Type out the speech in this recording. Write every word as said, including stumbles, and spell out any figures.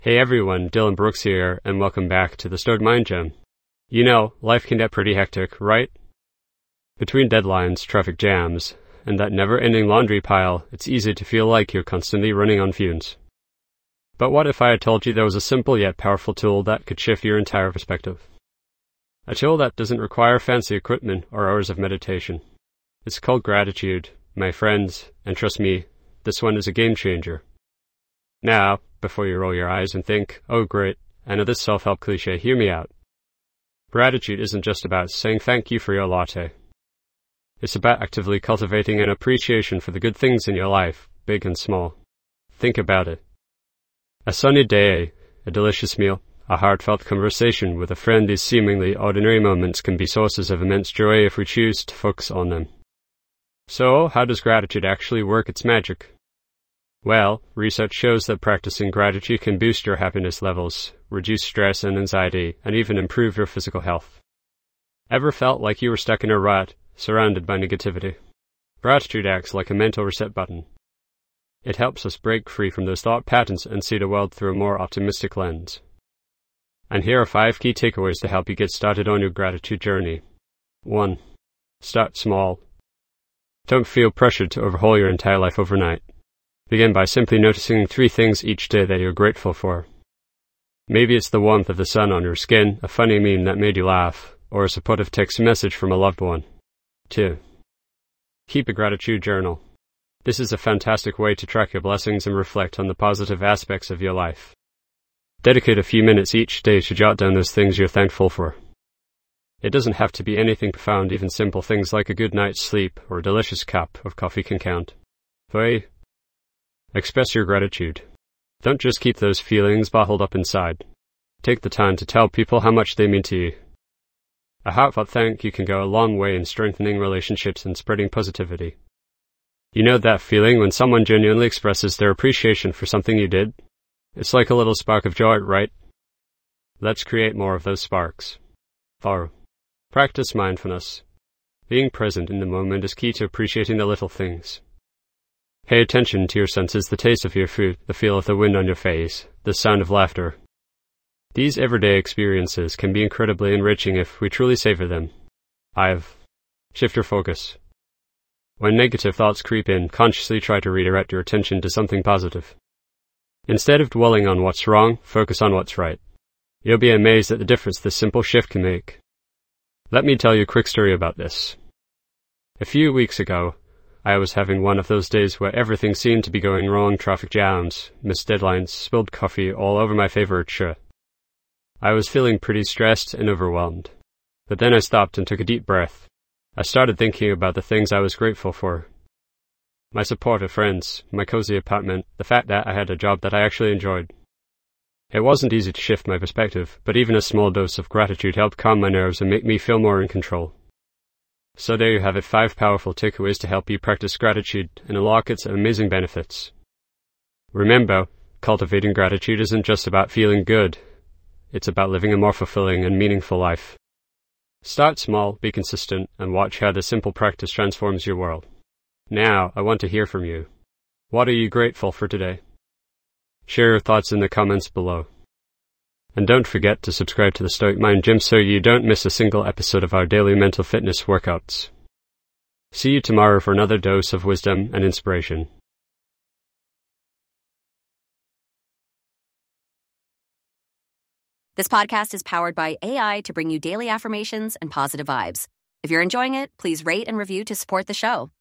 Hey everyone, Dylan Brooks here, and welcome back to the Stoic Mind Gym. You know, life can get pretty hectic, right? Between deadlines, traffic jams, and that never-ending laundry pile, it's easy to feel like you're constantly running on fumes. But what if I had told you there was a simple yet powerful tool that could shift your entire perspective? A tool that doesn't require fancy equipment or hours of meditation. It's called gratitude, my friends, and trust me, this one is a game changer. Now, before you roll your eyes and think, oh great, I know this self-help cliche, hear me out. Gratitude isn't just about saying thank you for your latte. It's about actively cultivating an appreciation for the good things in your life, big and small. Think about it. A sunny day, a delicious meal, a heartfelt conversation with a friend, these seemingly ordinary moments can be sources of immense joy if we choose to focus on them. So, how does gratitude actually work its magic? Well, research shows that practicing gratitude can boost your happiness levels, reduce stress and anxiety, and even improve your physical health. Ever felt like you were stuck in a rut, surrounded by negativity? Gratitude acts like a mental reset button. It helps us break free from those thought patterns and see the world through a more optimistic lens. And here are five key takeaways to help you get started on your gratitude journey. one. Start small. Don't feel pressured to overhaul your entire life overnight. Begin by simply noticing three things each day that you're grateful for. Maybe it's the warmth of the sun on your skin, a funny meme that made you laugh, or a supportive text message from a loved one. two. Keep a gratitude journal. This is a fantastic way to track your blessings and reflect on the positive aspects of your life. Dedicate a few minutes each day to jot down those things you're thankful for. It doesn't have to be anything profound, even simple things like a good night's sleep or a delicious cup of coffee can count. three. Express your gratitude. Don't just keep those feelings bottled up inside. Take the time to tell people how much they mean to you. A heartfelt thank you can go a long way in strengthening relationships and spreading positivity. You know that feeling when someone genuinely expresses their appreciation for something you did? It's like a little spark of joy, right? Let's create more of those sparks. four. Practice mindfulness. Being present in the moment is key to appreciating the little things. Pay attention to your senses, the taste of your food, the feel of the wind on your face, the sound of laughter. These everyday experiences can be incredibly enriching if we truly savor them. five. Shift your focus. When negative thoughts creep in, consciously try to redirect your attention to something positive. Instead of dwelling on what's wrong, focus on what's right. You'll be amazed at the difference this simple shift can make. Let me tell you a quick story about this. A few weeks ago, I was having one of those days where everything seemed to be going wrong: traffic jams, missed deadlines, spilled coffee all over my favorite shirt. I was feeling pretty stressed and overwhelmed. But then I stopped and took a deep breath. I started thinking about the things I was grateful for. My supportive friends, my cozy apartment, the fact that I had a job that I actually enjoyed. It wasn't easy to shift my perspective, but even a small dose of gratitude helped calm my nerves and make me feel more in control. So there you have it, five powerful takeaways to help you practice gratitude and unlock its amazing benefits. Remember, cultivating gratitude isn't just about feeling good. It's about living a more fulfilling and meaningful life. Start small, be consistent, and watch how this simple practice transforms your world. Now, I want to hear from you. What are you grateful for today? Share your thoughts in the comments below. And don't forget to subscribe to the Stoic Mind Gym so you don't miss a single episode of our daily mental fitness workouts. See you tomorrow for another dose of wisdom and inspiration. This podcast is powered by A I to bring you daily affirmations and positive vibes. If you're enjoying it, please rate and review to support the show.